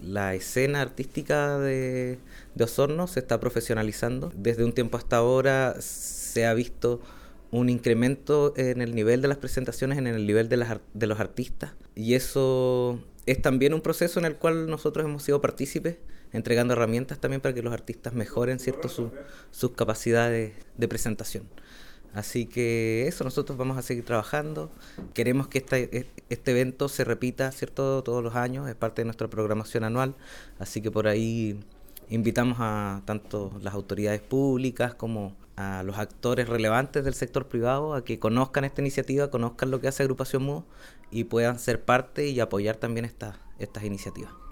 la escena artística de Osorno se está profesionalizando. Desde un tiempo hasta ahora se ha visto un incremento en el nivel de las presentaciones, en el nivel de los artistas. Y eso es también un proceso en el cual nosotros hemos sido partícipes, entregando herramientas también para que los artistas mejoren, ¿cierto?, sus capacidades de presentación. Así que eso, nosotros vamos a seguir trabajando. Queremos que este evento se repita, ¿cierto?, todos los años, es parte de nuestra programación anual. Así que por ahí invitamos a tanto las autoridades públicas como a los actores relevantes del sector privado a que conozcan esta iniciativa, conozcan lo que hace Agrupación MUO y puedan ser parte y apoyar también estas iniciativas.